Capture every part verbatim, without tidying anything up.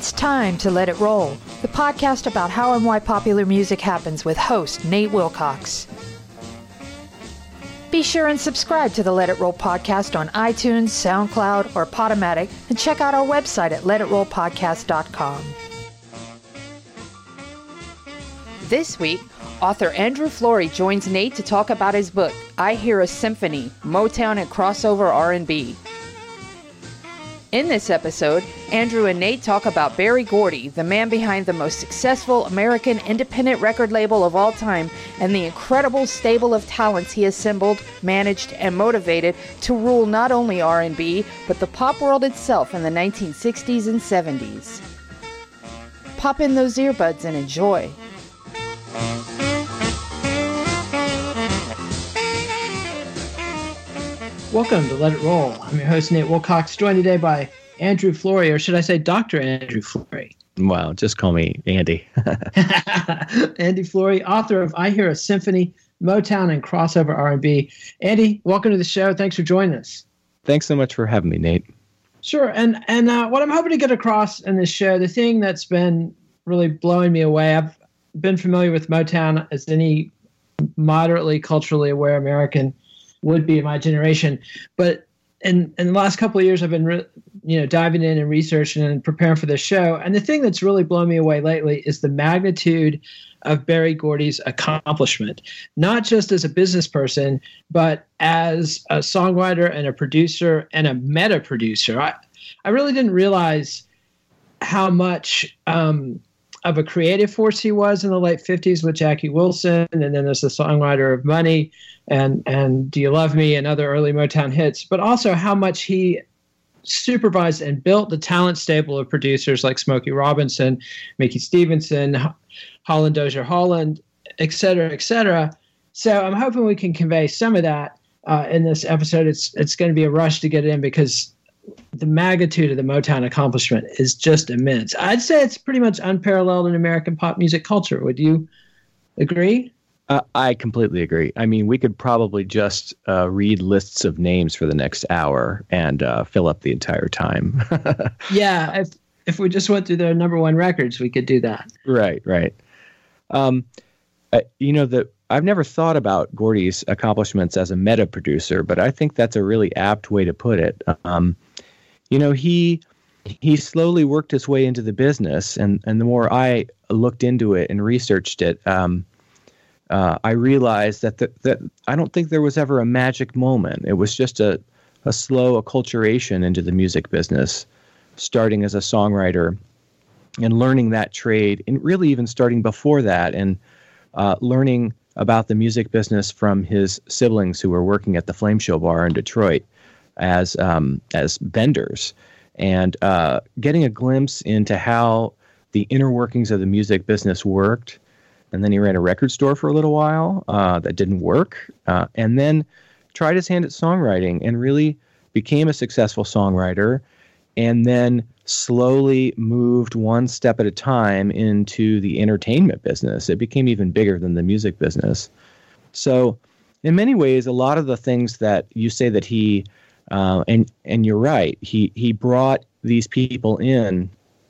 It's time to Let It Roll, the podcast about how and why popular music happens with host Nate Wilcox. Be sure and subscribe to the Let It Roll podcast on iTunes, SoundCloud, or Podomatic, and check out our website at let it roll podcast dot com. This week, author Andrew Flory joins Nate to talk about his book, I Hear a Symphony, Motown and Crossover R and B. In this episode, Andrew and Nate talk about Berry Gordy, the man behind the most successful American independent record label of all time, and the incredible stable of talents he assembled, managed, and motivated to rule not only R and B, but the pop world itself in the nineteen sixties and seventies. Pop in those earbuds and enjoy. Welcome to Let It Roll. I'm your host, Nate Wilcox, joined today by Andrew Flory, or should I say Doctor Andrew Flory? Wow, just call me Andy. Andy Flory, author of I Hear a Symphony, Motown and Crossover R and B. Andy, welcome to the show. Thanks for joining us. Thanks so much for having me, Nate. Sure, and and uh, what I'm hoping to get across in this show, the thing that's been really blowing me away, I've been familiar with Motown as any moderately culturally aware American would be in my generation. But in, in the last couple of years, I've been re- you know, diving in and researching and preparing for this show. And the thing that's really blown me away lately is the magnitude of Berry Gordy's accomplishment, not just as a business person, but as a songwriter and a producer and a meta producer. I, I really didn't realize how much um, of a creative force he was in the late fifties with Jackie Wilson. And then there's the songwriter of Money and and Do You Love Me and other early Motown hits, but also how much he supervised and built the talent stable of producers like Smokey Robinson, Mickey Stevenson, Holland Dozier Holland, et cetera, et cetera. So I'm hoping we can convey some of that uh, in this episode. It's it's going to be a rush to get it in because the magnitude of the Motown accomplishment is just immense. I'd say it's pretty much unparalleled in American pop music culture. Would you agree? Uh, I completely agree. I mean, we could probably just uh, read lists of names for the next hour and uh, fill up the entire time. Yeah, if if we just went through their number one records, we could do that. Right, right. Um, uh, you know, the I've never thought about Gordy's accomplishments as a meta producer, but I think that's a really apt way to put it. Um, you know, he he slowly worked his way into the business, and and the more I looked into it and researched it, um, Uh, I realized that, the, that I don't think there was ever a magic moment. It was just a, a slow acculturation into the music business, starting as a songwriter and learning that trade, and really even starting before that and uh, learning about the music business from his siblings who were working at the Flame Show Bar in Detroit as um, as vendors, and uh, getting a glimpse into how the inner workings of the music business worked. And then he ran a record store for a little while uh, that didn't work, uh, and then tried his hand at songwriting and really became a successful songwriter, and then slowly moved one step at a time into the entertainment business. It became even bigger than the music business. So in many ways, a lot of the things that you say that he, uh, and and you're right, he he brought these people in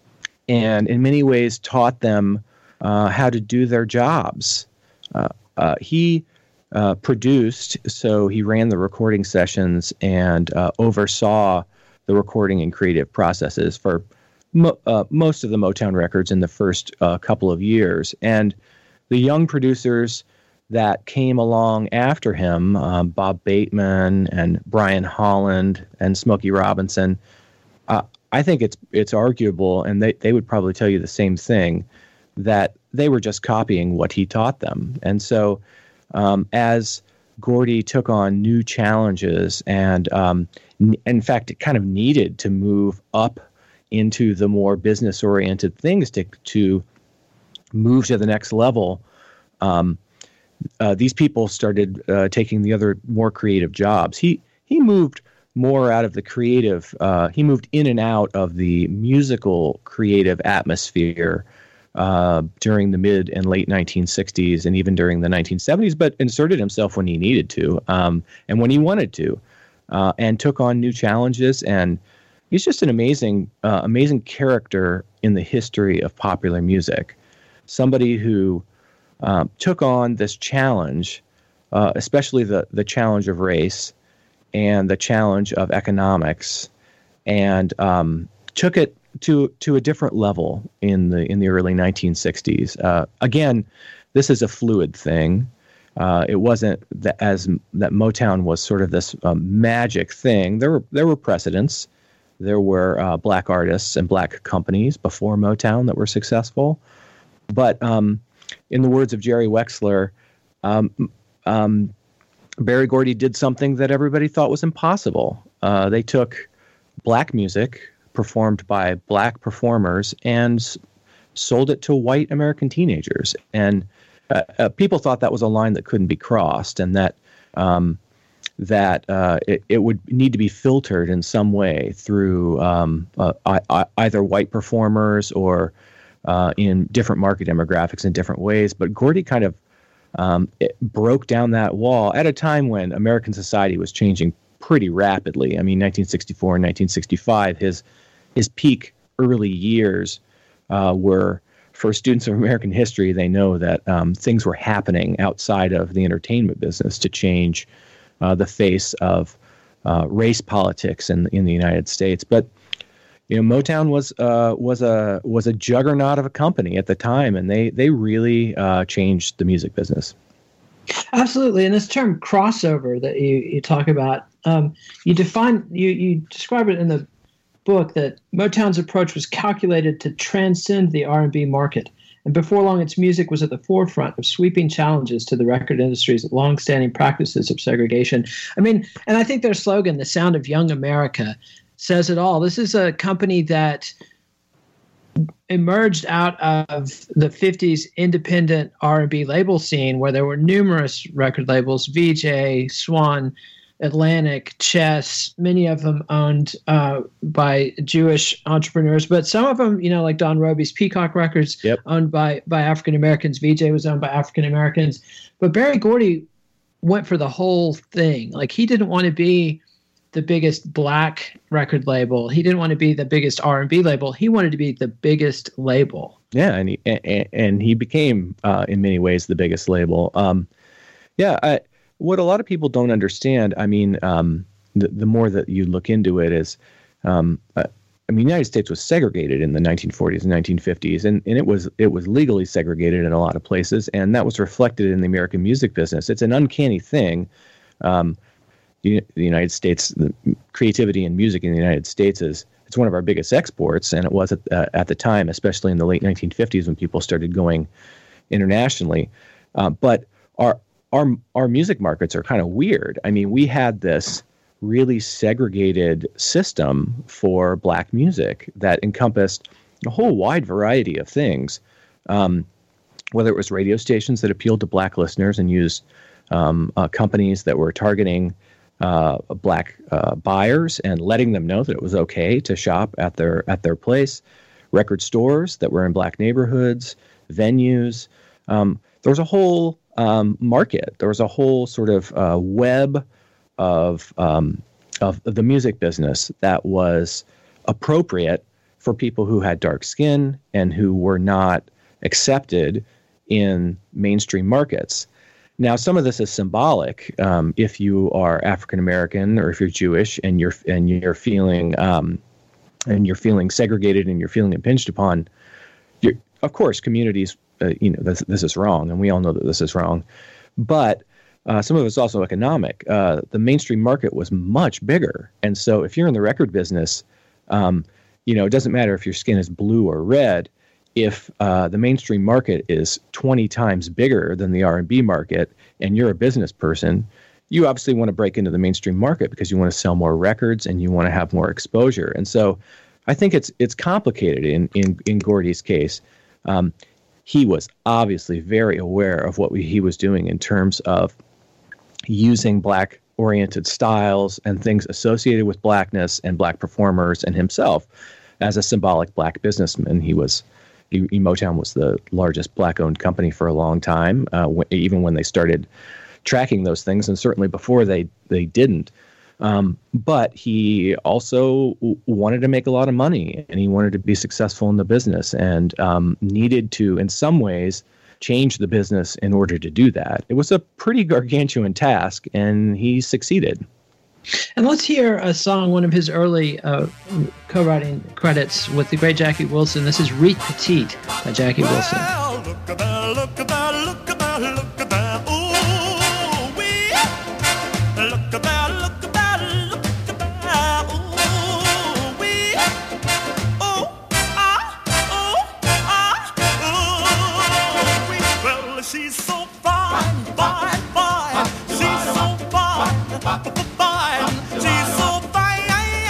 and in many ways taught them Uh, how to do their jobs. Uh, uh, he uh, produced, so he ran the recording sessions and uh, oversaw the recording and creative processes for mo- uh, most of the Motown records in the first uh, couple of years. And the young producers that came along after him, um, Bob Bateman and Brian Holland and Smokey Robinson, uh, I think it's it's arguable, and they, they would probably tell you the same thing, that they were just copying what he taught them. And so um, as Gordy took on new challenges and, um, n- in fact, it kind of needed to move up into the more business-oriented things to, to move to the next level, um, uh, these people started uh, taking the other more creative jobs. He he moved more out of the creative, uh, he moved in and out of the musical creative atmosphere Uh, during the mid and late nineteen sixties and even during the nineteen seventies, but inserted himself when he needed to um, and when he wanted to, uh, and took on new challenges and he's just an amazing, uh, amazing character in the history of popular music. Somebody who um, took on this challenge, uh, especially the the challenge of race and the challenge of economics, and um, took it to to a different level in the in the early nineteen sixties. Uh, again, this is a fluid thing. Uh, it wasn't that as that Motown was sort of this um, magic thing. There were there were precedents. There were uh, black artists and black companies before Motown that were successful. But um, in the words of Jerry Wexler, um, um, Berry Gordy did something that everybody thought was impossible. Uh, they took black music performed by black performers and s- sold it to white American teenagers. And uh, uh, people thought that was a line that couldn't be crossed, and that um, that uh, it, it would need to be filtered in some way through um, uh, I, I, either white performers or uh, in different market demographics in different ways. But Gordy kind of um, it broke down that wall at a time when American society was changing pretty rapidly. I mean, nineteen sixty-four and nineteen sixty-five, his his peak early years uh, were, for students of American history, they know that um, things were happening outside of the entertainment business to change uh, the face of uh, race politics in in the United States. But you know, Motown was uh, was a was a juggernaut of a company at the time, and they they really uh, changed the music business. Absolutely, and this term crossover that you you talk about, um, you define you you describe it in the book that Motown's approach was calculated to transcend the R and B market, and before long, its music was at the forefront of sweeping challenges to the record industry's long-standing practices of segregation. I mean, and I think their slogan, "The Sound of Young America," says it all. This is a company that emerged out of the fifties independent R and B label scene, where there were numerous record labels: V J, Swan, Atlantic, Chess, many of them owned uh, by Jewish entrepreneurs, but some of them, you know, like Don Robey's Peacock Records, yep. owned by by African Americans. V J was owned by African Americans. But Berry Gordy went for the whole thing. Like, he didn't want to be the biggest black record label. He didn't want to be the biggest R and B label. He wanted to be the biggest label. Yeah, and he and, and he became, uh, in many ways, the biggest label. Um, yeah, I, what a lot of people don't understand, I mean, um, the, the more that you look into it is, um, uh, I mean, the United States was segregated in the nineteen forties and nineteen fifties, and, and it was it was legally segregated in a lot of places, and that was reflected in the American music business. It's an uncanny thing. Um, the, the United States, the creativity in music in the United States is it's one of our biggest exports, and it was at, uh, at the time, especially in the late nineteen fifties when people started going internationally. Uh, but our our our music markets are kind of weird. I mean, we had this really segregated system for black music that encompassed a whole wide variety of things, um, whether it was radio stations that appealed to black listeners and used um, uh, companies that were targeting uh, black uh, buyers and letting them know that it was okay to shop at their at their place, record stores that were in black neighborhoods, venues. Um, there was a whole um, market. There was a whole sort of uh, web of um, of the music business that was appropriate for people who had dark skin and who were not accepted in mainstream markets. Now, some of this is symbolic. Um, if you are African American or if you're Jewish and you're and you're feeling um, and you're feeling segregated and you're feeling impinged upon, you're, of course, communities. Uh, you know, this this is wrong, and we all know that this is wrong. But Uh, some of it's also economic. Uh, the mainstream market was much bigger. And so if you're in the record business, um, you know, it doesn't matter if your skin is blue or red. If uh, the mainstream market is twenty times bigger than the R and B market and you're a business person, you obviously want to break into the mainstream market because you want to sell more records and you want to have more exposure. And so I think it's it's complicated in, in, in Gordy's case. Um, he was obviously very aware of what we, he was doing in terms of using black-oriented styles and things associated with blackness and black performers and himself as a symbolic black businessman. He was, he, Motown was the largest black-owned company for a long time, uh, w- even when they started tracking those things, and certainly before they they didn't. Um, but he also w- wanted to make a lot of money, and he wanted to be successful in the business, and um, needed to, in some ways, change the business in order to do that. It was a pretty gargantuan task, and he succeeded. And let's hear a song, one of his early uh, co-writing credits with the great Jackie Wilson. This is Reet Petite by Jackie Wilson. Well, look at that, look at that, look at that, look at that. Ooh, wee. Look at that, look at that, look at that. Ooh, wee. Oh, ah, oh, ah, ooh, wee. Well, she's so fine, fine, fine. She's so fine, fine. She's so fine,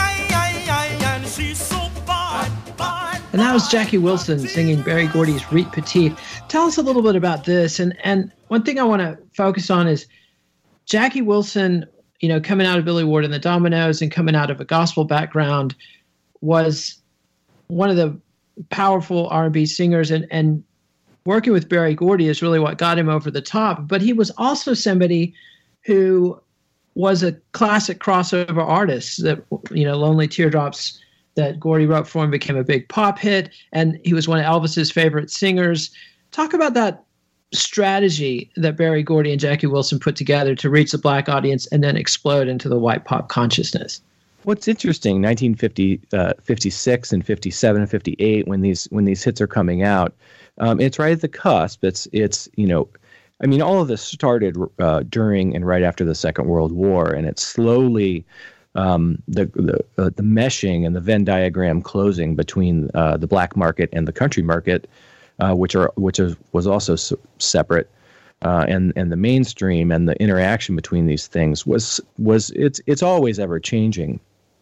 and she's so fine, fine. And that was Jackie Wilson singing Berry Gordy's Reet Petite. Tell us a little bit about this. And and one thing I want to focus on is Jackie Wilson, you know, coming out of Billy Ward and the Dominoes and coming out of a gospel background, was one of the powerful R and B singers. And, and working with Berry Gordy is really what got him over the top. But he was also somebody who was a classic crossover artist. That, you know, Lonely Teardrops that Gordy wrote for him became a big pop hit, and he was one of Elvis's favorite singers. Talk about that strategy that Berry Gordy and Jackie Wilson put together to reach the black audience and then explode into the white pop consciousness. What's interesting, nineteen fifty, uh, fifty-six and fifty-seven and fifty-eight, when these when these hits are coming out, um, it's right at the cusp. It's it's you know, I mean, all of this started uh, during and right after the Second World War, and it's slowly um, the the uh, the meshing and the Venn diagram closing between uh, the black market and the country market, uh, which are which is, was also s- separate, uh, and and the mainstream, and the interaction between these things was was it's it's always ever changing.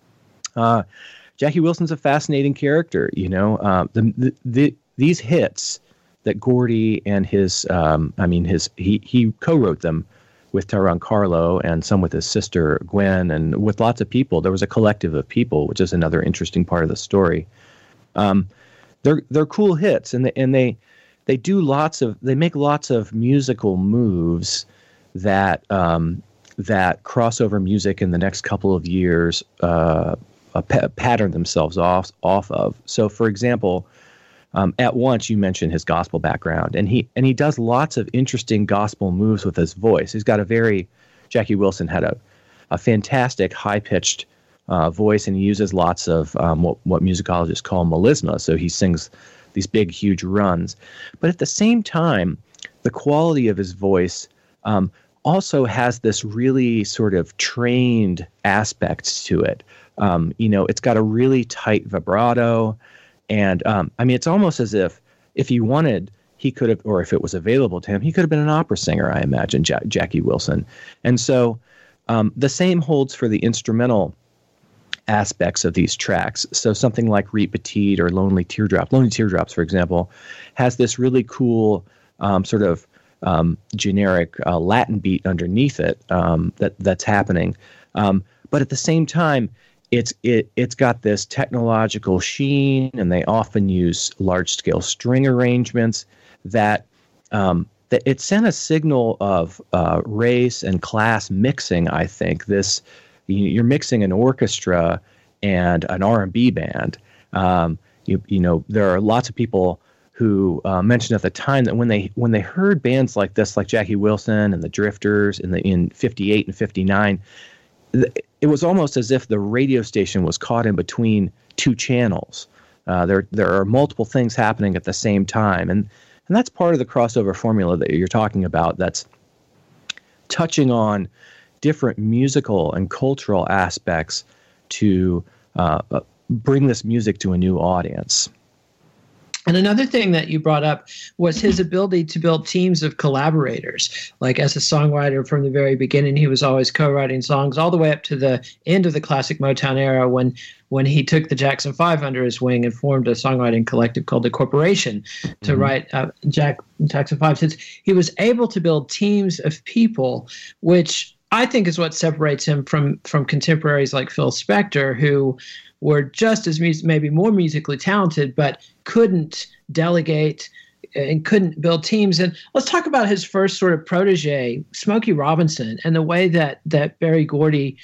Uh, Jackie Wilson's a fascinating character, you know. Uh, the, the the these hits that Gordy and his, um, I mean, his he he co-wrote them with Tyrone Carlo and some with his sister Gwen and with lots of people. There was a collective of people, which is another interesting part of the story. Um, they're they're cool hits, and they and they they do lots of they make lots of musical moves that um, that crossover music in the next couple of years uh, uh, pa- pattern themselves off off of. So, for example. Um, at once, you mentioned his gospel background, and he and he does lots of interesting gospel moves with his voice. He's got a very Jackie Wilson had a a fantastic high pitched uh, voice, and he uses lots of um, what what musicologists call melisma. So he sings these big, huge runs, but at the same time, the quality of his voice um, also has this really sort of trained aspect to it. Um, you know, it's got a really tight vibrato. And um, I mean, it's almost as if if he wanted, he could have, or if it was available to him, he could have been an opera singer, I imagine, ja- Jackie Wilson. And so um, the same holds for the instrumental aspects of these tracks. So something like Reet Petite or Lonely Teardrop, Lonely Teardrops, for example, has this really cool um, sort of um, generic uh, Latin beat underneath it um, that that's happening. Um, but at the same time, It's it it's got this technological sheen, and they often use large scale string arrangements that um, that it sent a signal of uh, race and class mixing. I think this you're mixing an orchestra and an R and B band. Um, you you know there are lots of people who uh, mentioned at the time that when they when they heard bands like this, like Jackie Wilson and the Drifters in the in fifty-eight and fifty-nine. It was almost as if the radio station was caught in between two channels. Uh, there, there are multiple things happening at the same time, and and that's part of the crossover formula that you're talking about. That's touching on different musical and cultural aspects to uh, bring this music to a new audience. And another thing that you brought up was his ability to build teams of collaborators. Like as a songwriter from the very beginning, he was always co-writing songs all the way up to the end of the classic Motown era when when he took the Jackson Five under his wing and formed a songwriting collective called The Corporation to mm-hmm. write uh, Jack, Jackson Five hits. He was able to build teams of people, which I think is what separates him from from contemporaries like Phil Spector, who were just as mus- maybe more musically talented, but couldn't delegate and couldn't build teams. And let's talk about his first sort of protege, Smokey Robinson, and the way that that Berry Gordy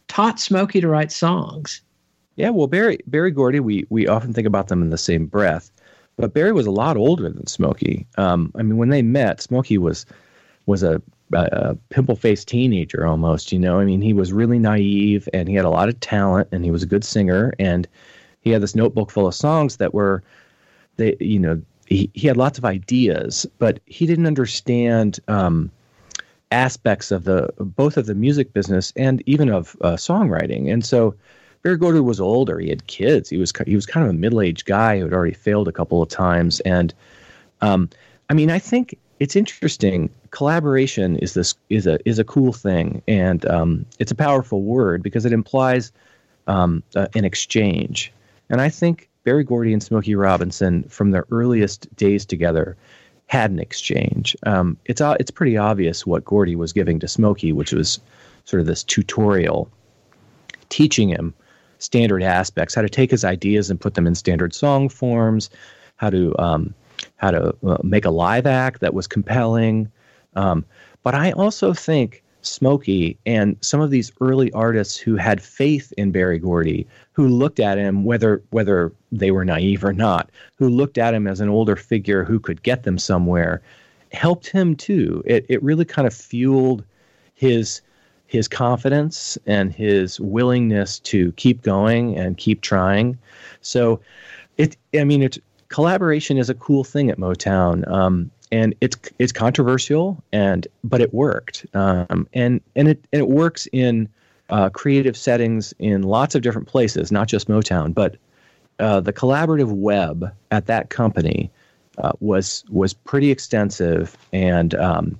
taught Smokey to write songs. Yeah, well, Berry Berry Gordy, we we often think about them in the same breath, but Berry was a lot older than Smokey. Um, I mean, when they met, Smokey was was a, a pimple-faced teenager almost. You know, I mean, he was really naive, and he had a lot of talent, and he was a good singer, and he had this notebook full of songs that were, they, you know, he he had lots of ideas, but he didn't understand Um, aspects of the both of the music business and even of uh, songwriting. And so Berry Gordy was older. He had kids. He was he was kind of a middle-aged guy who had already failed a couple of times. And um, I mean, I think it's interesting. Collaboration is this is a is a cool thing, and um, it's a powerful word because it implies um, uh, an exchange. And I think Berry Gordy and Smokey Robinson, from their earliest days together, had an exchange. Um, it's uh, it's pretty obvious what Gordy was giving to Smokey, which was sort of this tutorial, teaching him standard aspects, how to take his ideas and put them in standard song forms, how to um, how to uh, make a live act that was compelling. Um, but I also think Smokey and some of these early artists who had faith in Berry Gordy, who looked at him, whether whether they were naive or not, who looked at him as an older figure who could get them somewhere, helped him too. It it really kind of fueled his his confidence and his willingness to keep going and keep trying. So it I mean it's collaboration is a cool thing at Motown. Um, And it's it's controversial, and but it worked, um, and and it and it works in uh, creative settings in lots of different places, not just Motown. But uh, the collaborative web at that company uh, was was pretty extensive, and um,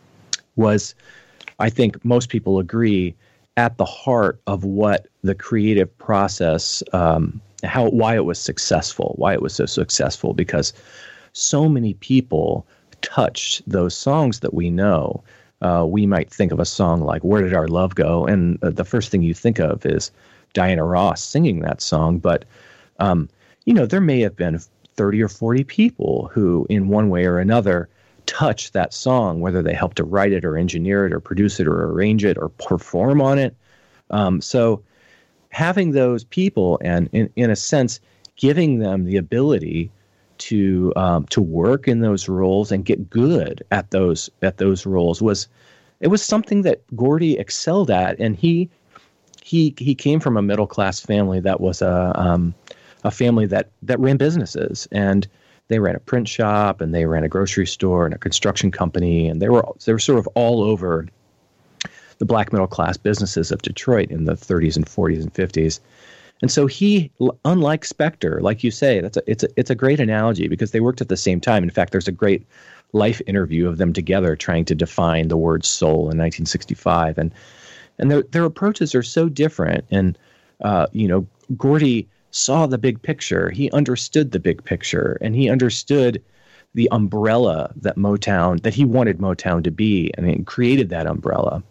was, I think most people agree, at the heart of what the creative process, um, how why it was successful, why it was so successful, because so many people touched those songs that we know. Uh, we might think of a song like "Where Did Our Love Go?" and uh, the first thing you think of is Diana Ross singing that song. But, um, you know, there may have been thirty or forty people who, in one way or another, touched that song, whether they helped to write it or engineer it or produce it or arrange it or perform on it. Um, so having those people and, in, in a sense, giving them the ability to um, to work in those roles and get good at those at those roles was it was something that Gordy excelled at, and he he he came from a middle class family that was a um, a family that that ran businesses, and they ran a print shop, and they ran a grocery store and a construction company, and they were they were sort of all over the black middle class businesses of Detroit in the thirties and forties and fifties. And so he, unlike Spector, like you say, that's a, it's a it's a great analogy because they worked at the same time. In fact, there's a great Life interview of them together trying to define the word soul in nineteen sixty-five, and and their their approaches are so different. And uh, you know, Gordy saw the big picture. He understood the big picture, and he understood the umbrella that Motown that he wanted Motown to be, and he created that umbrella.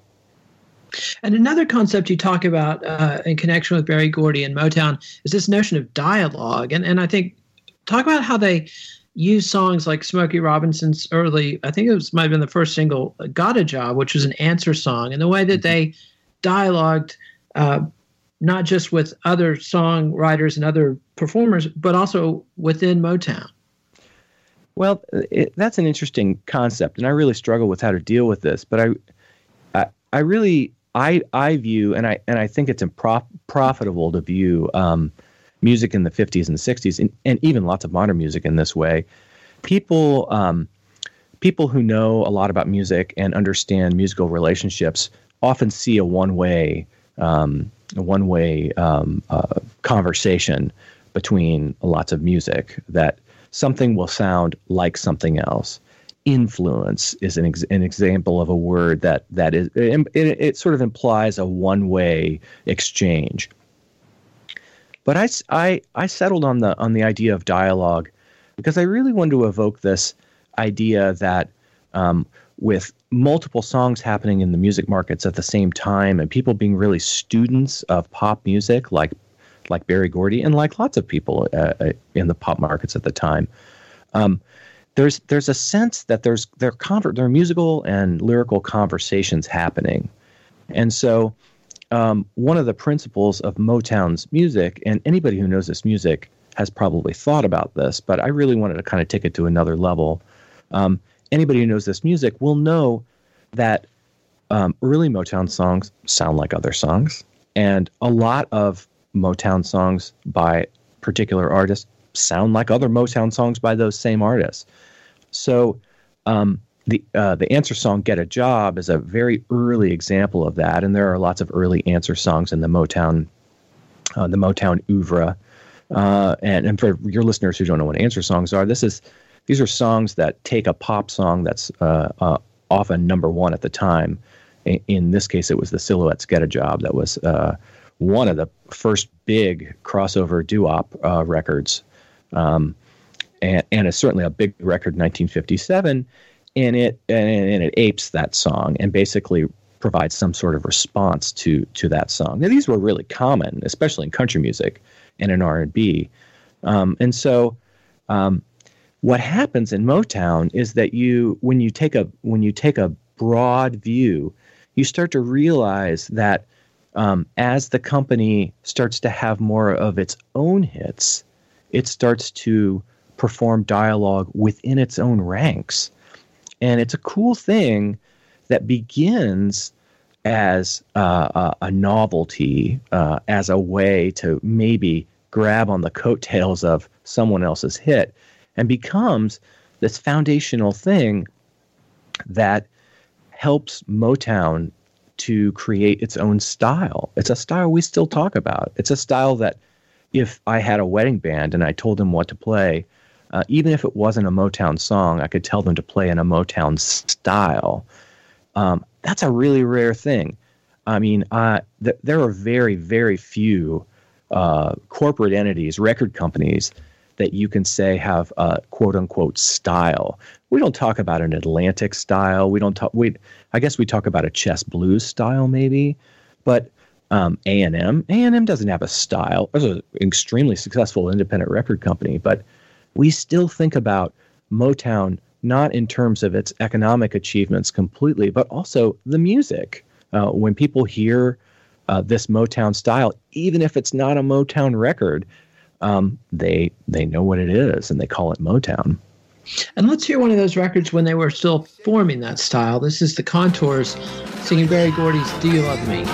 And another concept you talk about uh, in connection with Berry Gordy and Motown is this notion of dialogue. And and I think, talk about how they use songs like Smokey Robinson's early, I think it was might have been the first single, Got a Job, which was an answer song, and the way that they dialogued uh, not just with other songwriters and other performers, but also within Motown. Well, it, that's an interesting concept, and I really struggle with how to deal with this. But I, I, I really, I, I view, and I, and I think it's improf- profitable to view um, music in the fifties and sixties, and, and even lots of modern music in this way. People, um, people who know a lot about music and understand musical relationships often see a one-way, um, a one-way um, uh, conversation between lots of music, that something will sound like something else. Influence is an ex- an example of a word that that is it, it, it sort of implies a one-way exchange. But I, I, I settled on the on the idea of dialogue because I really wanted to evoke this idea that um, with multiple songs happening in the music markets at the same time, and people being really students of pop music, like like Berry Gordy and like lots of people uh, in the pop markets at the time. Um, There's there's a sense that there's there conver- there are musical and lyrical conversations happening, and so um, one of the principles of Motown's music, and anybody who knows this music has probably thought about this, but I really wanted to kind of take it to another level. Um, anybody who knows this music will know that um, early Motown songs sound like other songs, and a lot of Motown songs by particular artists sound like other Motown songs by those same artists. So um, the uh, the Answer song "Get a Job" is a very early example of that, and there are lots of early Answer songs in the Motown uh, the Motown oeuvre. Uh, and, and for your listeners who don't know what Answer songs are, this is these are songs that take a pop song that's uh, uh, often number one at the time. In, in this case, it was the Silhouettes' "Get a Job" that was uh, one of the first big crossover doo-wop uh, records, um, and, and it's certainly a big record in nineteen fifty-seven. And it and, and it apes that song and basically provides some sort of response to to that song. Now, these were really common, especially in country music and in R and B. Um, and so um, what happens in Motown is that you when you take a when you take a broad view, you start to realize that um, as the company starts to have more of its own hits, it starts to perform dialogue within its own ranks. And it's a cool thing that begins as uh, a, a novelty, uh, as a way to maybe grab on the coattails of someone else's hit, and becomes this foundational thing that helps Motown to create its own style. It's a style we still talk about. It's a style that if I had a wedding band and I told them what to play, Uh, even if it wasn't a Motown song, I could tell them to play in a Motown style. Um, that's a really rare thing. I mean, uh, th- there are very, very few uh, corporate entities, record companies, that you can say have a quote-unquote style. We don't talk about an Atlantic style. We don't talk. We, I guess we talk about a chess blues style, maybe, but um, A and M, A and M doesn't have a style. It's an extremely successful independent record company, but we still think about Motown not in terms of its economic achievements completely, but also the music. Uh, when people hear uh, this Motown style, even if it's not a Motown record, um, they they know what it is, and they call it Motown. And let's hear one of those records when they were still forming that style. This is the Contours singing Berry Gordy's "Do You Love Me?"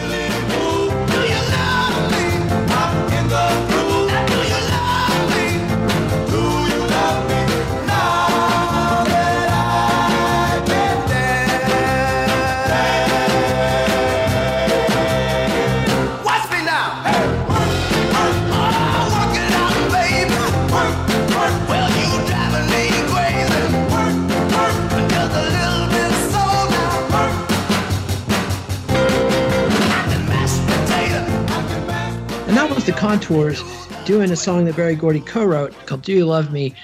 The Contours doing a song that Berry Gordy co-wrote called "Do You Love Me?"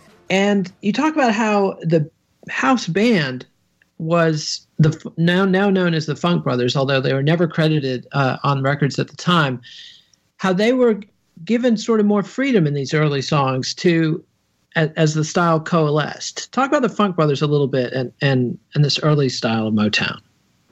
And you talk about how the house band was the now now known as the Funk Brothers, although they were never credited uh, on records at the time, how they were given sort of more freedom in these early songs to as, as the style coalesced. Talk about the Funk Brothers a little bit and and and this early style of Motown.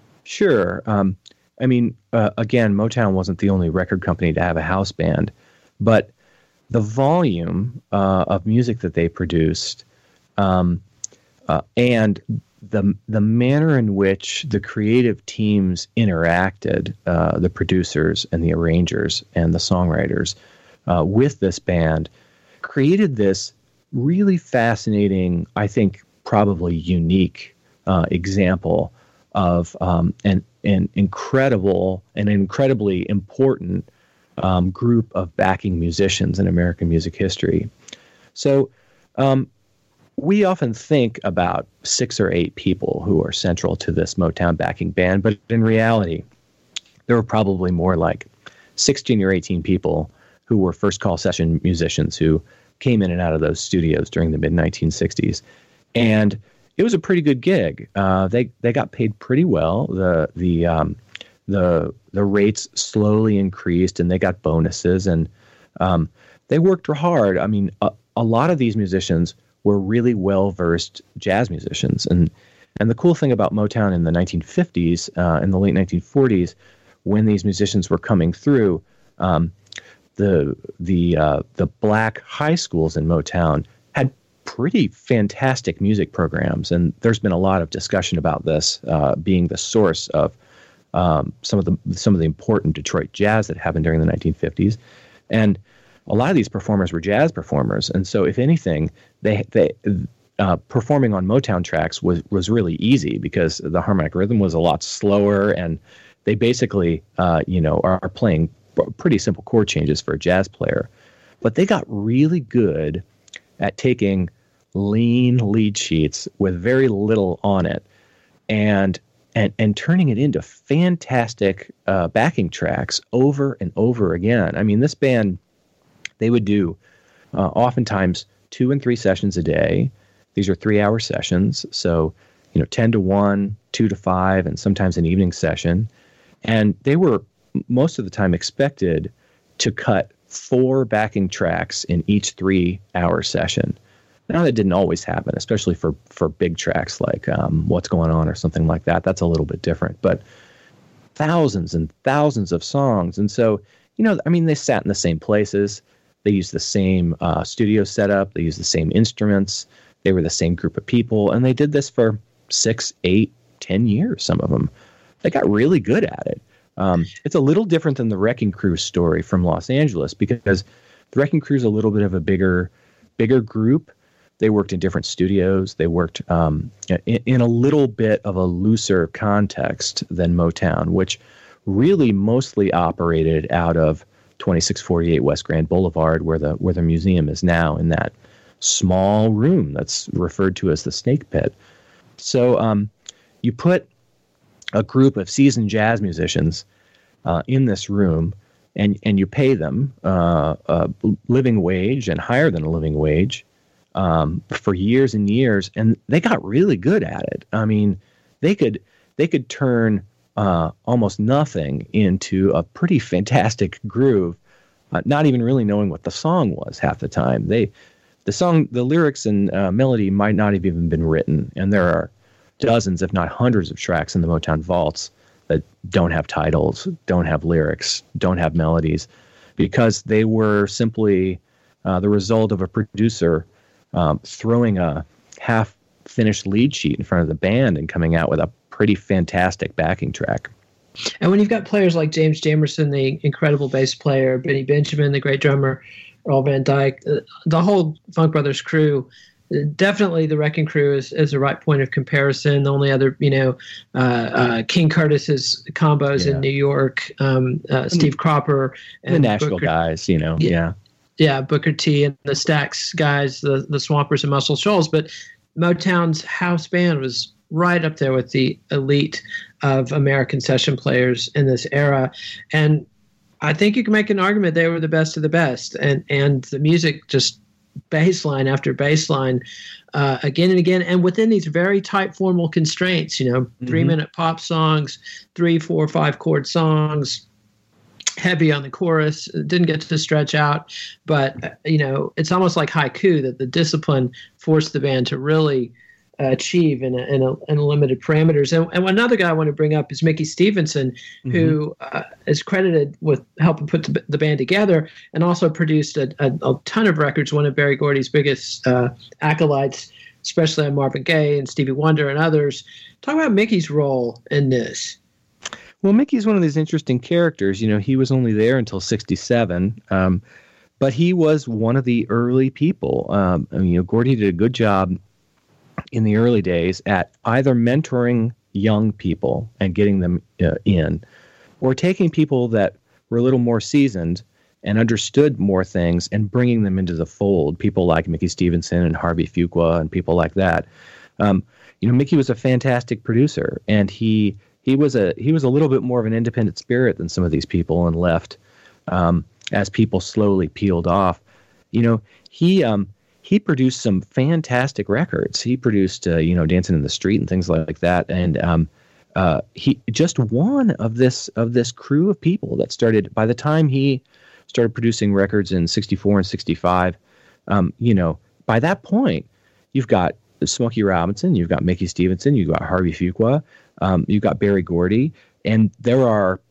Sure. Um, I mean, uh, again, Motown wasn't the only record company to have a house band, but the volume uh, of music that they produced um, uh, and the the manner in which the creative teams interacted, uh, the producers and the arrangers and the songwriters uh, with this band, created this really fascinating, I think, probably unique uh, example of um, an an incredible and incredibly important um, group of backing musicians in American music history. So um, we often think about six or eight people who are central to this Motown backing band, but in reality, there were probably more like sixteen or eighteen people who were first call session musicians who came in and out of those studios during the mid nineteen sixties. And it was a pretty good gig. Uh, they they got paid pretty well. The the um, the the rates slowly increased, and they got bonuses, and um, they worked hard. I mean, a, a lot of these musicians were really well versed jazz musicians, and and the cool thing about Motown in the nineteen fifties uh, and the late nineteen forties when these musicians were coming through, um, the the uh, the black high schools in Motown had pretty fantastic music programs, and there's been a lot of discussion about this uh, being the source of um, some of the some of the important Detroit jazz that happened during the nineteen fifties, and a lot of these performers were jazz performers, and so if anything, they they uh, performing on Motown tracks was was really easy because the harmonic rhythm was a lot slower, and they basically uh, you know are, are playing pretty simple chord changes for a jazz player, but they got really good at taking lean lead sheets with very little on it and and and turning it into fantastic uh, backing tracks over and over again. I mean, this band, they would do uh, oftentimes two and three sessions a day. These are three-hour sessions, so you know, ten to one, two to five, and sometimes an evening session. And they were most of the time expected to cut four backing tracks in each three-hour session. Now, that didn't always happen, especially for, for big tracks like um, What's Going On or something like that. That's a little bit different. But thousands and thousands of songs. And so, you know, I mean, they sat in the same places. They used the same uh, studio setup. They used the same instruments. They were the same group of people. And they did this for six, eight, ten years, some of them. They got really good at it. Um, it's a little different than the Wrecking Crew story from Los Angeles, because the Wrecking Crew is a little bit of a bigger, bigger group. They worked in different studios. They worked um, in, in a little bit of a looser context than Motown, which really mostly operated out of twenty-six forty-eight West Grand Boulevard, where the where the museum is now, in that small room that's referred to as the Snake Pit. So um, you put a group of seasoned jazz musicians uh, in this room, and and you pay them uh, a living wage and higher than a living wage um, for years and years, and they got really good at it. I mean, they could they could turn uh, almost nothing into a pretty fantastic groove, uh, not even really knowing what the song was half the time. They the song, the lyrics and uh, melody might not have even been written, and there are dozens, if not hundreds, of tracks in the Motown vaults that don't have titles, don't have lyrics, don't have melodies, because they were simply uh, the result of a producer um, throwing a half-finished lead sheet in front of the band and coming out with a pretty fantastic backing track. And when you've got players like James Jamerson, the incredible bass player, Benny Benjamin, the great drummer, Earl Van Dyke, uh, the whole Funk Brothers crew, definitely the Wrecking Crew is, is the right point of comparison. The only other, you know, uh, uh, King Curtis's combos yeah. in New York, um, uh, Steve Cropper, and the Nashville Booker, guys, you know, yeah. yeah. Yeah, Booker T and the Stax guys, the, the Swampers and Muscle Shoals. But Motown's house band was right up there with the elite of American session players in this era. And I think you can make an argument they were the best of the best. And, and the music just baseline after baseline uh, again and again, and within these very tight formal constraints, you know, mm-hmm. three minute pop songs, three, four, five chord songs, heavy on the chorus, didn't get to stretch out, but uh, you know, it's almost like haiku that the discipline forced the band to really uh, achieve in a, in a, in a limited parameters. And, and another guy I want to bring up is Mickey Stevenson, mm-hmm. who uh, is credited with helping put the, the band together and also produced a, a, a ton of records, one of Berry Gordy's biggest uh, acolytes, especially on Marvin Gaye and Stevie Wonder and others. Talk about Mickey's role in this. Well, Mickey's one of these interesting characters. You know, he was only there until sixty-seven, um, but he was one of the early people. Um, I mean, you know, Gordy did a good job in the early days at either mentoring young people and getting them uh, in, or taking people that were a little more seasoned and understood more things and bringing them into the fold. People like Mickey Stevenson and Harvey Fuqua and people like that. Um, you know, Mickey was a fantastic producer, and he he was a he was a little bit more of an independent spirit than some of these people, and left um, as people slowly peeled off. You know, he um, he produced some fantastic records. He produced uh, you know, Dancing in the Street and things like that, and um, uh, he just one of this of this crew of people that started. By the time he started producing records in sixty-four and sixty-five, um, you know, by that point, you've got Smokey Robinson, you've got Mickey Stevenson, you've got Harvey Fuqua, um, you've got Berry Gordy, and there are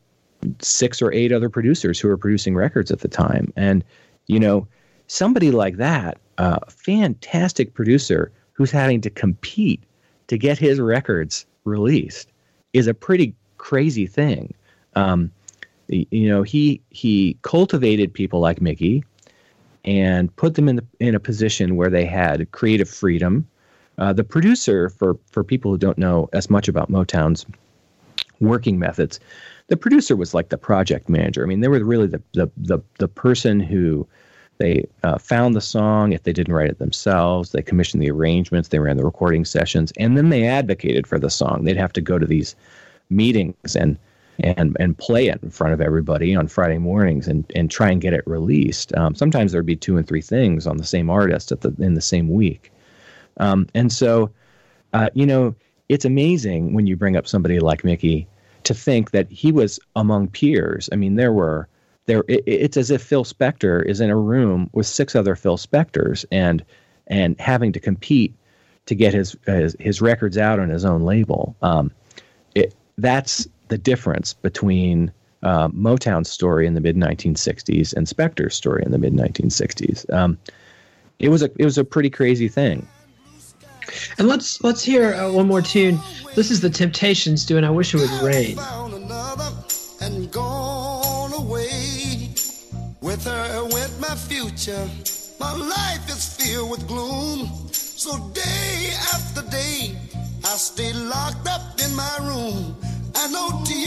six or eight other producers who were producing records at the time. And, you know, somebody like that, a uh, fantastic producer who's having to compete to get his records released, is a pretty crazy thing. Um, you know, he he cultivated people like Mickey and put them in the, in a position where they had creative freedom. Uh, the producer, for for people who don't know as much about Motown's working methods, the producer was like the project manager. I mean, they were really the the the, the person who they uh, found the song. If they didn't write it themselves, they commissioned the arrangements, they ran the recording sessions, and then they advocated for the song. They'd have to go to these meetings and and and play it in front of everybody on Friday mornings and and try and get it released. Um, sometimes there'd be two and three things on the same artist at the in the same week. Um, and so, uh, you know, it's amazing when you bring up somebody like Mickey to think that he was among peers. I mean, there were there. It, it's as if Phil Spector is in a room with six other Phil Spectors and and having to compete to get his his, his records out on his own label. Um, it that's the difference between uh, Motown's story in the mid nineteen sixties and Spector's story in the mid nineteen sixties. Um, it was a it was a pretty crazy thing. And let's let's hear uh, one more tune. This is the Temptations doing "I Wish It Would Rain." Found another and gone away. With her went my future. My life is filled with gloom. So day after day, I stay locked up in my room. I know to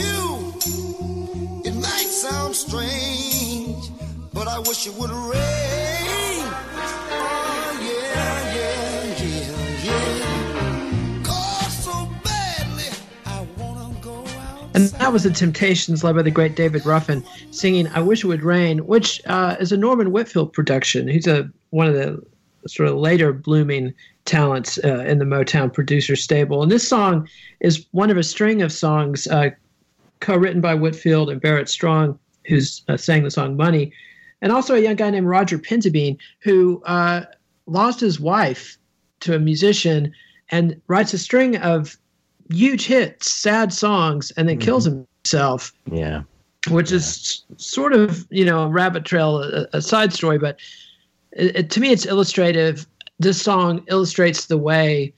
you, it might sound strange, but I wish it would rain. Oh, yeah, yeah, yeah, yeah. Cause so badly, I wanna go out. And that was the Temptations, led by the great David Ruffin, singing "I Wish It Would Rain," which uh, is a Norman Whitfield production. He's a one of the sort of later blooming talents uh, in the Motown producer stable. And this song is one of a string of songs uh, co-written by Whitfield and Barrett Strong, who's uh, sang the song Money, and also a young guy named Roger Pinzabene, who uh, lost his wife to a musician and writes a string of huge hits, sad songs, and then mm-hmm. kills himself. Yeah. Which yeah. is sort of, you know, a rabbit trail, a, a side story, but it, it, to me it's illustrative. This song illustrates the way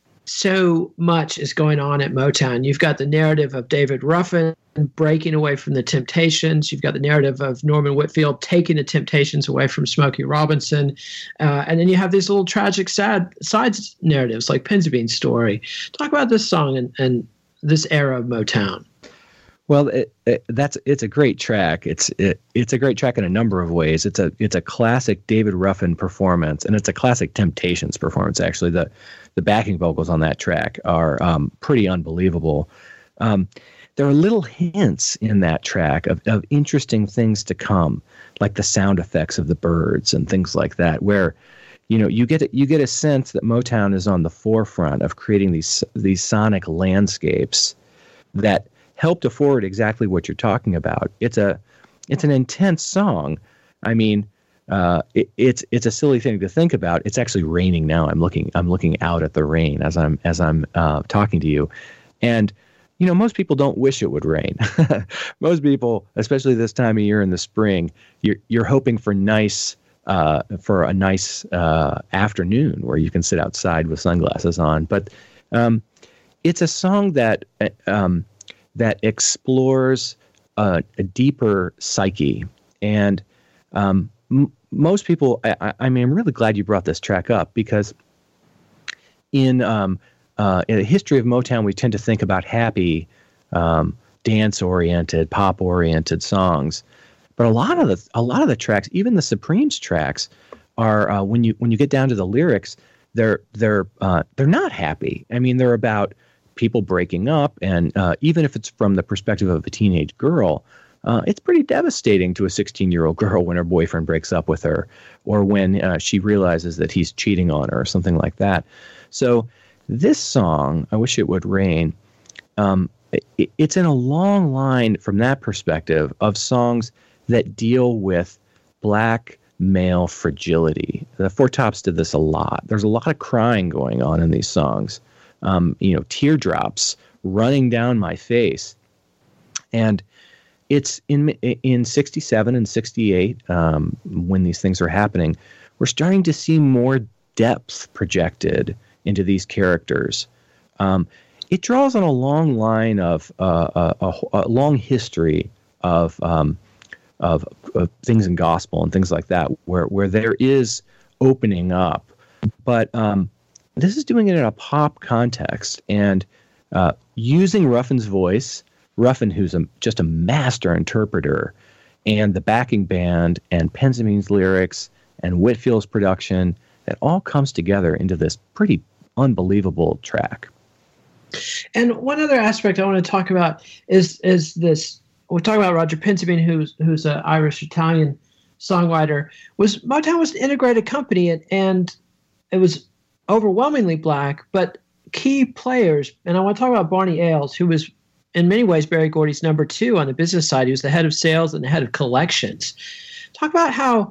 so much is going on at Motown. You've got the narrative of David Ruffin breaking away from the Temptations. You've got the narrative of Norman Whitfield taking the Temptations away from Smokey Robinson. Uh, and then you have these little tragic, sad side narratives like Pinzabene's story. Talk about this song and, and this era of Motown. Well, it, it, that's it's a great track. It's it, it's a great track in a number of ways. It's a it's a classic David Ruffin performance, and it's a classic Temptations performance. Actually, the the backing vocals on that track are um, pretty unbelievable. Um, there are little hints in that track of, of interesting things to come, like the sound effects of the birds and things like that, where you know you get you get a sense that Motown is on the forefront of creating these these sonic landscapes that help to forward exactly what you're talking about. It's a, it's an intense song. I mean, uh, it, it's it's a silly thing to think about. It's actually raining now. I'm looking I'm looking out at the rain as I'm as I'm uh, talking to you, and you know most people don't wish it would rain. Most people, especially this time of year in the spring, you're you're hoping for nice uh, for a nice uh, afternoon where you can sit outside with sunglasses on. But um, it's a song that. Um, that explores uh, a deeper psyche. And um, m- most people, I, I mean, I'm really glad you brought this track up, because in, um, uh, in the history of Motown, we tend to think about happy, um, dance-oriented, pop-oriented songs. But a lot of the a lot of the tracks, even the Supremes tracks, are uh, when you when you get down to the lyrics, they're they're uh, they're not happy. I mean, they're about people breaking up, and uh, even if it's from the perspective of a teenage girl, uh, it's pretty devastating to a sixteen-year-old girl when her boyfriend breaks up with her, or when uh, she realizes that he's cheating on her, or something like that. So this song, "I Wish It Would Rain," um, it, it's in a long line from that perspective of songs that deal with black male fragility. The Four Tops did this a lot. There's a lot of crying going on in these songs. Um, you know, teardrops running down my face. And it's in in sixty-seven and sixty-eight um, when these things are happening, we're starting to see more depth projected into these characters. Um, it draws on a long line of uh, a, a, a long history of, um, of of things in gospel and things like that, where where there is opening up, but um, this is doing it in a pop context and uh, using Ruffin's voice. Ruffin, who's a, just a master interpreter, and the backing band, and Pensamine's lyrics, and Whitfield's production, that all comes together into this pretty unbelievable track. And one other aspect I want to talk about is is this. We're talking about Roger Pensamine, who's who's an Irish-Italian songwriter. Was Motown was an integrated company, and, and it was overwhelmingly black, but key players. And I want to talk about Barney Ailes, who was in many ways Berry Gordy's number two on the business side. He was the head of sales and the head of collections. Talk about how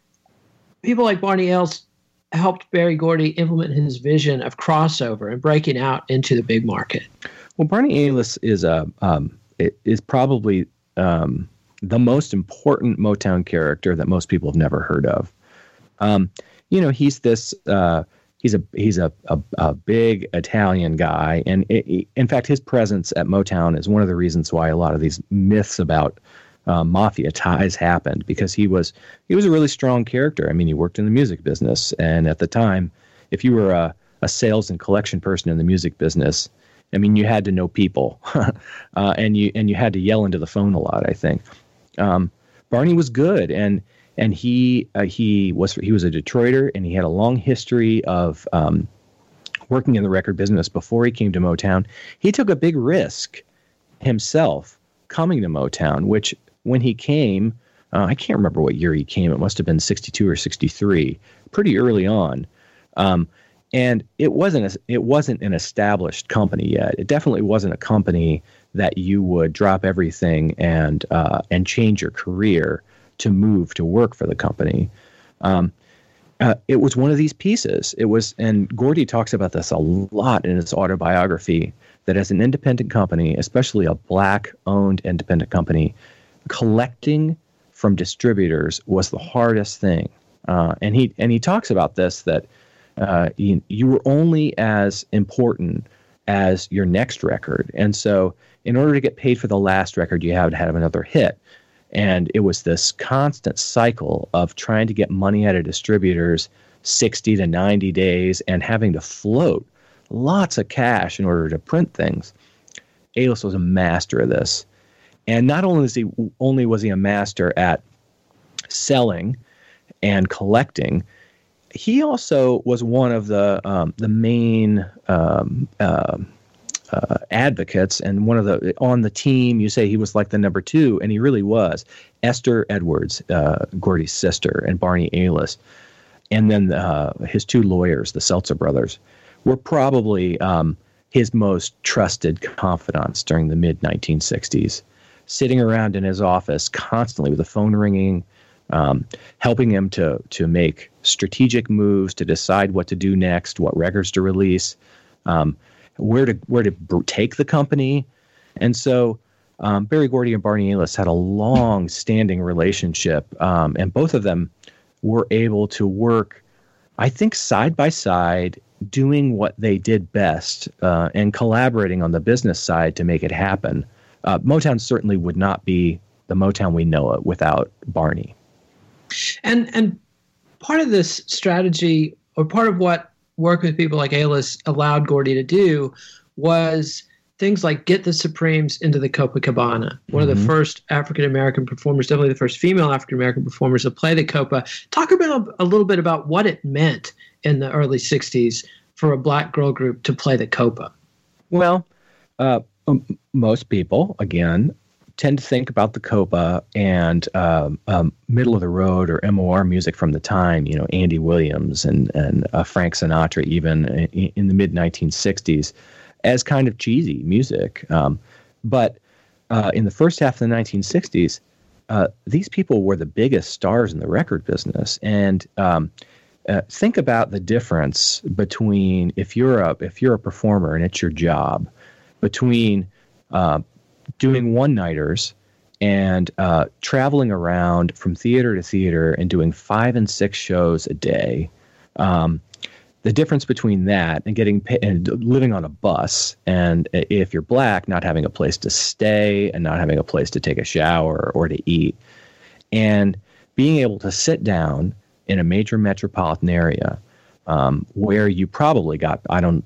people like Barney Ailes helped Berry Gordy implement his vision of crossover and breaking out into the big market. Well, Barney Ailes is a um, is probably um, the most important Motown character that most people have never heard of. Um, you know, he's this. Uh, He's a he's a, a, a big Italian guy, and it, in fact, his presence at Motown is one of the reasons why a lot of these myths about uh, mafia ties happened, because he was he was a really strong character. I mean, he worked in the music business, and at the time, if you were a, a sales and collection person in the music business, I mean, you had to know people, uh, and you and you had to yell into the phone a lot. I think um, Barney was good, and. And he uh, he was he was a Detroiter, and he had a long history of um, working in the record business before he came to Motown. He took a big risk himself coming to Motown, which when he came, uh, I can't remember what year he came. It must have been sixty-two or sixty-three, pretty early on. Um, and it wasn't a, it wasn't an established company yet. It definitely wasn't a company that you would drop everything and uh, and change your career to move to work for the company. Um, uh, it was one of these pieces. It was, and Gordy talks about this a lot in his autobiography, that as an independent company, especially a black-owned independent company, collecting from distributors was the hardest thing. Uh, and he and he talks about this, that uh, you, you were only as important as your next record. And so in order to get paid for the last record, you had to have another hit. And it was this constant cycle of trying to get money out of distributors sixty to ninety days and having to float lots of cash in order to print things. Ailes was a master of this. And not only was he, only was he a master at selling and collecting, he also was one of the um, the main um, uh, Uh, advocates, and one of the on the team. You say he was like the number two, and he really was. Esther Edwards, uh, Gordy's sister, and Barney Ailes, and then uh, his two lawyers, the Seltzer brothers, were probably um, his most trusted confidants during the mid nineteen sixties, sitting around in his office constantly with the phone ringing, um, helping him to to make strategic moves, to decide what to do next, what records to release. Um, where to where to take the company. And so um, Berry Gordy and Barney Ailes had a long-standing relationship, um, and both of them were able to work, I think, side by side, doing what they did best uh, and collaborating on the business side to make it happen. Uh, Motown certainly would not be the Motown we know it without Barney. And and part of this strategy, or part of what work with people like Ailes allowed Gordy to do, was things like get the Supremes into the Copacabana. One mm-hmm. of the first African-American performers, definitely the first female African-American performers to play the Copa. Talk about a little bit about what it meant in the early sixties for a black girl group to play the Copa. Well, uh, um, most people, again, tend to think about the Copa and um, um, middle of the road or M O R music from the time, you know, Andy Williams and and uh, Frank Sinatra, even in, in the mid nineteen sixties, as kind of cheesy music. Um, but uh, in the first half of the nineteen sixties, uh, these people were the biggest stars in the record business. And um, uh, think about the difference between if you're a if you're a performer and it's your job, between uh, doing one-nighters and uh, traveling around from theater to theater and doing five and six shows a day. Um, the difference between that and getting paid and living on a bus, and if you're black, not having a place to stay and not having a place to take a shower or to eat, and being able to sit down in a major metropolitan area um, where you probably got, I don't,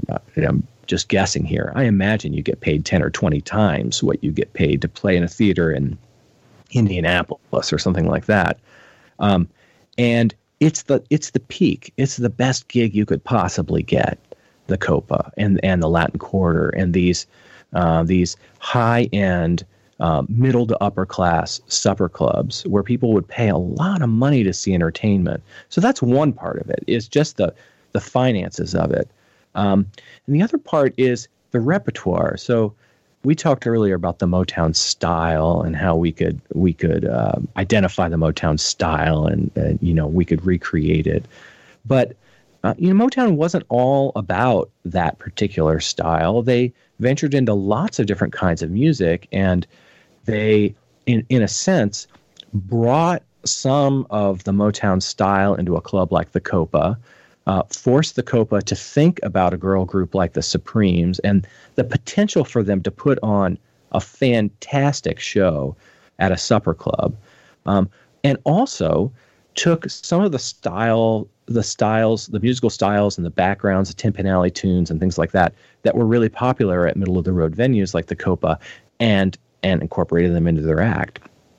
I'm just guessing here, I imagine you get paid ten or twenty times what you get paid to play in a theater in Indianapolis or something like that. Um, and It's the it's the peak. It's the best gig you could possibly get. The Copa and and the Latin Quarter and these uh, these high end, uh, middle to upper class supper clubs where people would pay a lot of money to see entertainment. So that's one part of it. Is just the the finances of it, um, and the other part is the repertoire. So we talked earlier about the Motown style and how we could we could uh, identify the Motown style and, and you know we could recreate it, but uh, you know Motown wasn't all about that particular style. They ventured into lots of different kinds of music, and they, in in a sense, brought some of the Motown style into a club like the Copa. Uh, forced the Copa to think about a girl group like the Supremes and the potential for them to put on a fantastic show at a supper club, um, and also took some of the style, the styles, the musical styles and the backgrounds, the Tin Pan Alley tunes and things like that that were really popular at middle of the road venues like the Copa, and and incorporated them into their act.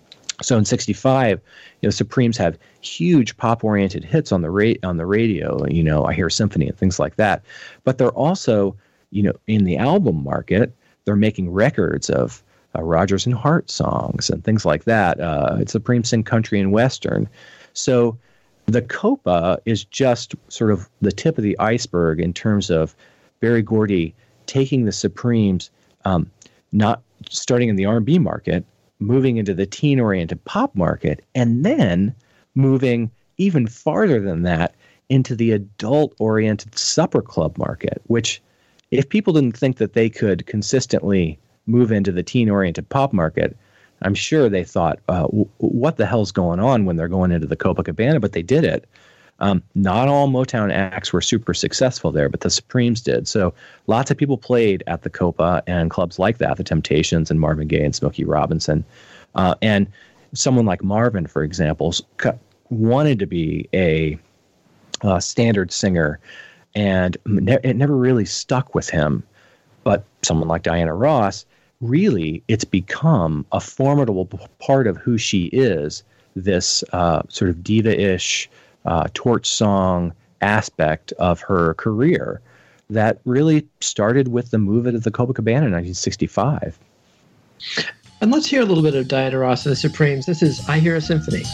So in sixty-five, you know, Supremes have huge pop-oriented hits on the ra- on the radio. You know, I Hear a Symphony and things like that. But they're also, you know, in the album market, they're making records of uh, Rodgers and Hart songs and things like that. Uh, Supremes sing country and western. So the Copa is just sort of the tip of the iceberg in terms of Berry Gordy taking the Supremes, um, not starting in the R and B market, moving into the teen-oriented pop market, and then moving even farther than that into the adult-oriented supper club market, which if people didn't think that they could consistently move into the teen-oriented pop market, I'm sure they thought, uh, w- what the hell's going on when they're going into the Copacabana? But they did it. Um, not all Motown acts were super successful there, but the Supremes did. So lots of people played at the Copa and clubs like that, the Temptations and Marvin Gaye and Smokey Robinson. Uh, and someone like Marvin, for example, wanted to be a uh, standard singer, and ne- it never really stuck with him. But someone like Diana Ross, really, it's become a formidable p- part of who she is, this uh, sort of diva-ish, Uh, torch song aspect of her career that really started with the move into the Copacabana in nineteen sixty-five. And let's hear a little bit of Diana Ross and the Supremes. This is I Hear a Symphony.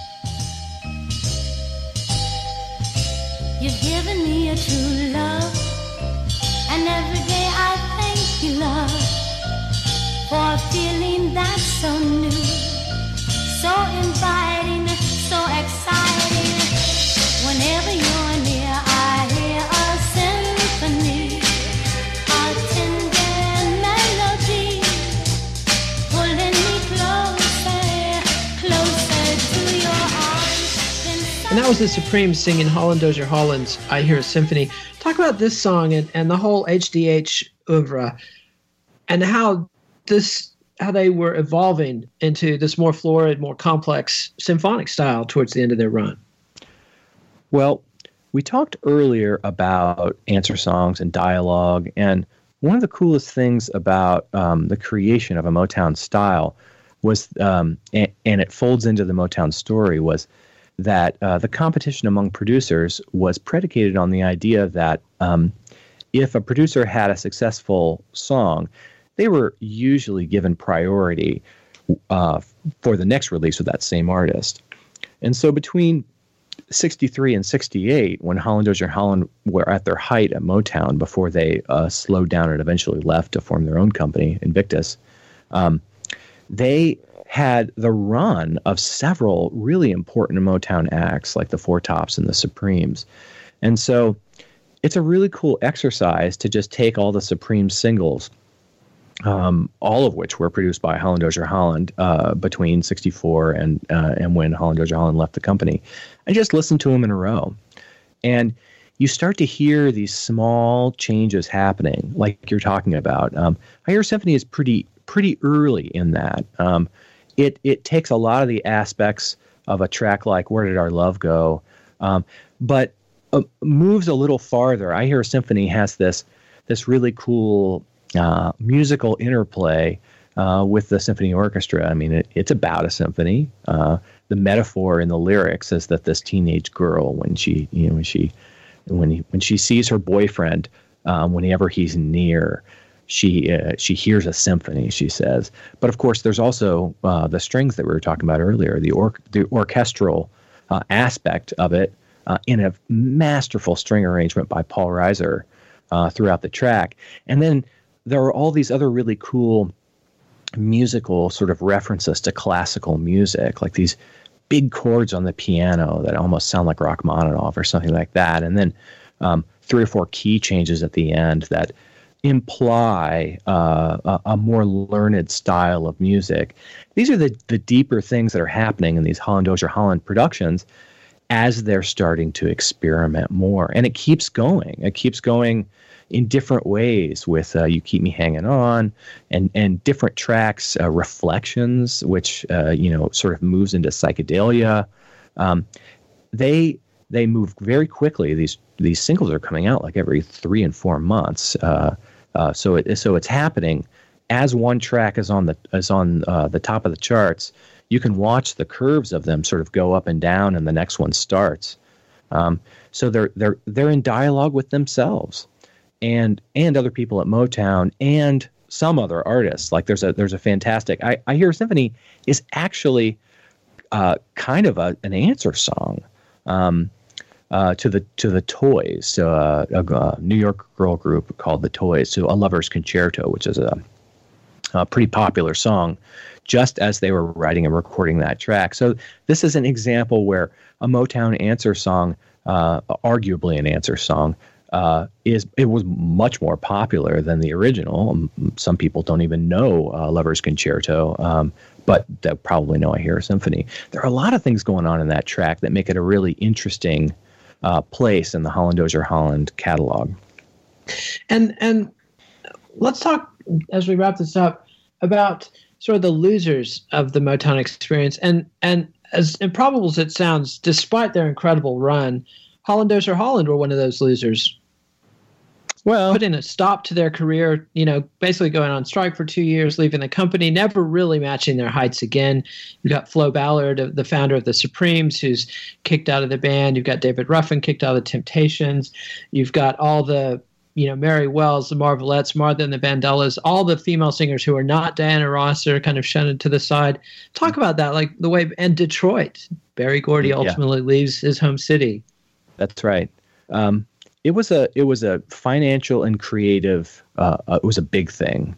You've given me a true love, and every day I thank you, love, for a feeling that's so new, so inviting, so exciting. Whenever you're near, I hear a symphony, a tender melody, pulling me closer, closer to your arms. And that was the Supremes singing Holland Dozier Holland's I Hear a Symphony. Talk about this song and, and the whole H D H oeuvre and how this how they were evolving into this more florid, more complex symphonic style towards the end of their run. Well, we talked earlier about answer songs and dialogue, and one of the coolest things about um, the creation of a Motown style was, um, and, and it folds into the Motown story, was that uh, the competition among producers was predicated on the idea that um, if a producer had a successful song, they were usually given priority uh, for the next release with that same artist. And so between sixty-three and sixty-eight, when Holland Dozier Holland were at their height at Motown before they uh, slowed down and eventually left to form their own company, Invictus, um, they had the run of several really important Motown acts like the Four Tops and the Supremes. And so it's a really cool exercise to just take all the Supreme singles um, all of which were produced by Holland Dozier Holland uh, between sixty-four and uh, and when Holland Dozier Holland left the company. I just listened to them in a row. And you start to hear these small changes happening, like you're talking about. Um, I Hear a Symphony is pretty pretty early in that. Um, it it takes a lot of the aspects of a track like Where Did Our Love Go, um, but uh, moves a little farther. I Hear a Symphony has this this really cool uh, musical interplay uh, with the symphony orchestra. I mean, it, it's about a symphony. Uh, the metaphor in the lyrics is that this teenage girl, when she you know when she when he, when she sees her boyfriend, um, whenever he's near, she uh, she hears a symphony, she says. But of course, there's also uh, the strings that we were talking about earlier, the or- the orchestral uh, aspect of it uh, in a masterful string arrangement by Paul Reiser uh, throughout the track. And then there are all these other really cool musical sort of references to classical music, like these big chords on the piano that almost sound like Rachmaninoff or something like that. And then um, three or four key changes at the end that imply uh, a, a more learned style of music. These are the, the deeper things that are happening in these Holland Dozier Holland productions as they're starting to experiment more. And it keeps going. It keeps going in different ways with uh, You Keep Me Hanging On and, and different tracks, uh, Reflections, which, uh, you know, sort of moves into psychedelia. Um, they they move very quickly. These these singles are coming out like every three and four months. Uh, uh, so it so it's happening as one track is on the is on uh, the top of the charts. You can watch the curves of them sort of go up and down, and the next one starts. Um, so they're they're they're in dialogue with themselves. And and other people at Motown and some other artists. Like there's a there's a fantastic I, I Hear a Symphony is actually uh, kind of a, an answer song um, uh, to the to the Toys, uh, a, a New York girl group called the Toys, to A Lover's Concerto, which is a, a pretty popular song, just as they were writing and recording that track. So this is an example where a Motown answer song, uh, arguably an answer song, Uh, is it was much more popular than the original. Um, some people don't even know uh, Lover's Concerto, um, but they'll probably know I Hear a Symphony. There are a lot of things going on in that track that make it a really interesting uh, place in the Holland Dozier Holland catalog. And and let's talk, as we wrap this up, about sort of the losers of the Motown experience. And and as improbable as it sounds, despite their incredible run, Holland Dozier Holland were one of those losers. Well, putting a stop to their career, you know, basically going on strike for two years, leaving the company, never really matching their heights again. You've got Flo Ballard, the founder of the Supremes, who's kicked out of the band. You've got David Ruffin kicked out of the Temptations. You've got all the, you know, Mary Wells, the Marvelettes, Martha and the Vandellas, all the female singers who are not Diana Ross are kind of shunned to the side. Talk about that, like the way, and Detroit, Berry Gordy ultimately yeah. leaves his home city. That's right. Um, It was a it was a financial and creative. Uh, uh, it was a big thing,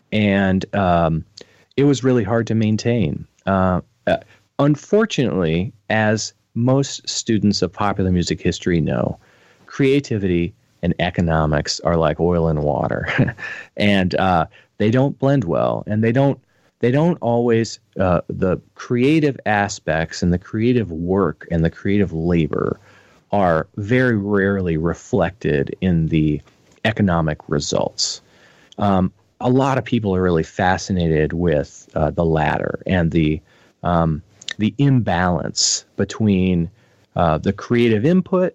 and um, it was really hard to maintain. Uh, uh, unfortunately, as most students of popular music history know, creativity and economics are like oil and water, and uh, they don't blend well, and they don't they don't always uh, the creative aspects and the creative work and the creative labor are very rarely reflected in the economic results. Um, a lot of people are really fascinated with uh, the latter and the um, the imbalance between uh, the creative input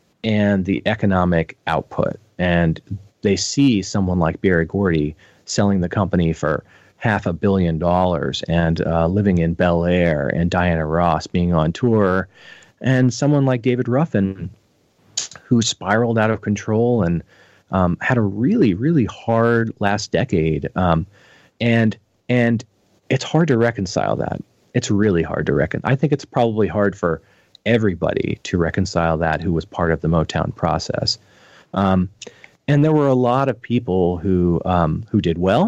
and the economic output. And they see someone like Berry Gordy selling the company for half a billion dollars and uh, living in Bel Air, and Diana Ross being on tour, and someone like David Ruffin, who spiraled out of control and um, had a really, really hard last decade. Um, and and it's hard to reconcile that. It's really hard to reconcile. I think it's probably hard for everybody to reconcile that who was part of the Motown process. Um, and there were a lot of people who um, who did well,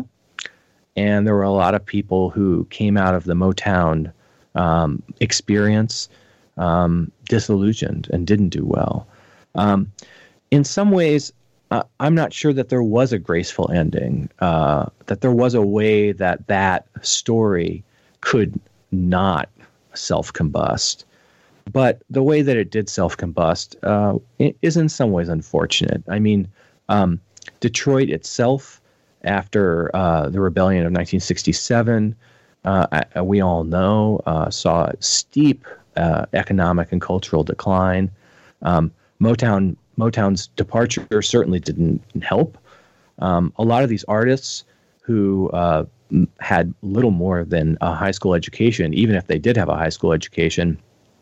and there were a lot of people who came out of the Motown um, experience Um, disillusioned and didn't do well. Um, in some ways, uh, I'm not sure that there was a graceful ending, uh, that there was a way that that story could not self-combust. But the way that it did self-combust uh, is in some ways unfortunate. I mean, um, Detroit itself, after uh, the rebellion of nineteen sixty-seven, uh, we all know, uh, saw steep uh, economic and cultural decline. Um, Motown Motown's departure certainly didn't help. Um, a lot of these artists who uh, had little more than a high school education, even if they did have a high school education,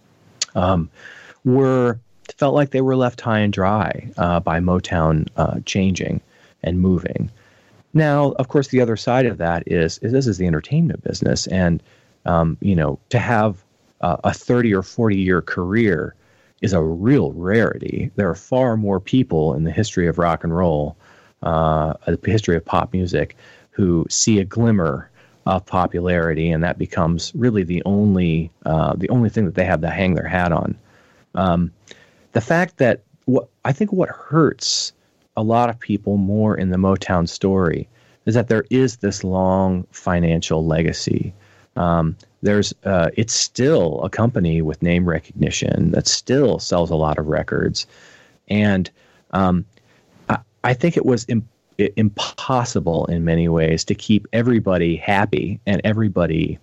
Um, were felt like they were left high and dry uh, by Motown uh, changing and moving. Now, of course, the other side of that is, is this is the entertainment business, and um, you know, to have uh, a thirty or forty year career is a real rarity. There are far more people in the history of rock and roll, uh, the history of pop music, who see a glimmer of popularity, and that becomes really the only uh, the only thing that they have to hang their hat on. Um, the fact that what I think what hurts a lot of people more in the Motown story is that there is this long financial legacy. Um, there's uh, it's still a company with name recognition that still sells a lot of records, and um, I, I think it was imp- impossible in many ways to keep everybody happy and everybody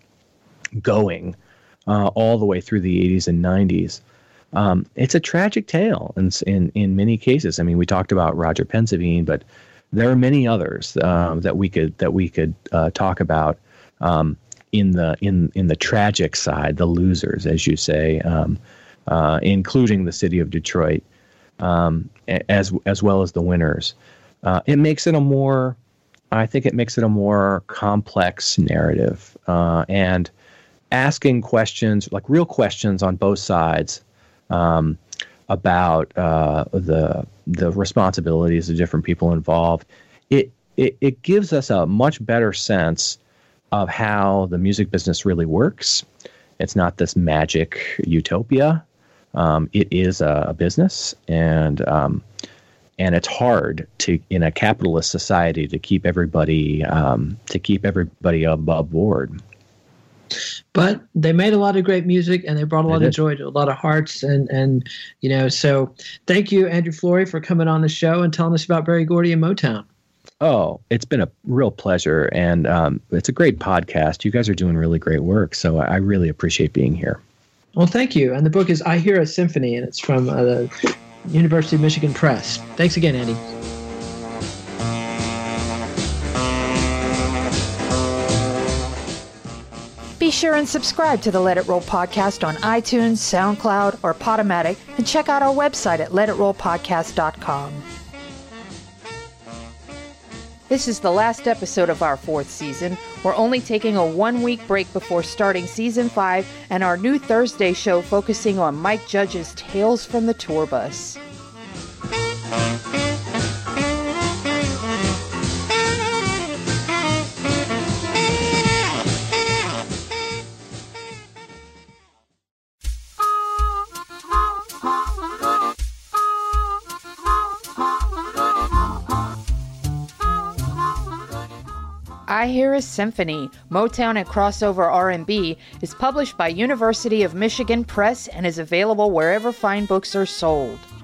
going uh, all the way through the eighties and nineties. Um, it's a tragic tale in, in in many cases. I mean, we talked about Roger Pensevine, but there are many others um, that we could that we could uh, talk about um, in the in in the tragic side, the losers, as you say, um, uh, including the city of Detroit, um, as as well as the winners. Uh, it makes it a more, I think it makes it a more complex narrative, uh, and asking questions, like real questions on both sides, um, about uh, the the responsibilities of different people involved. It, it it gives us a much better sense of how the music business really works. It's not this magic utopia. Um, it is a, a business, and um, And it's hard to, in a capitalist society, to keep everybody um, to keep everybody above board. But they made a lot of great music, and they brought a lot They of did. joy to a lot of hearts. And and you know, so thank you, Andrew Flory, for coming on the show and telling us about Berry Gordy and Motown. Oh, it's been a real pleasure, and um, it's a great podcast. You guys are doing really great work, so I really appreciate being here. Well, thank you. And the book is I Hear a Symphony, and it's from uh, the University of Michigan Press. Thanks again, Andy. Be sure and subscribe to the Let It Roll podcast on iTunes, SoundCloud, or Podomatic, and check out our website at let it roll podcast dot com. This is the last episode of our fourth season. We're only taking a one-week break before starting season five and our new Thursday show focusing on Mike Judge's Tales from the Tour Bus. I Hear a Symphony, Motown and Crossover R and B, is published by University of Michigan Press and is available wherever fine books are sold.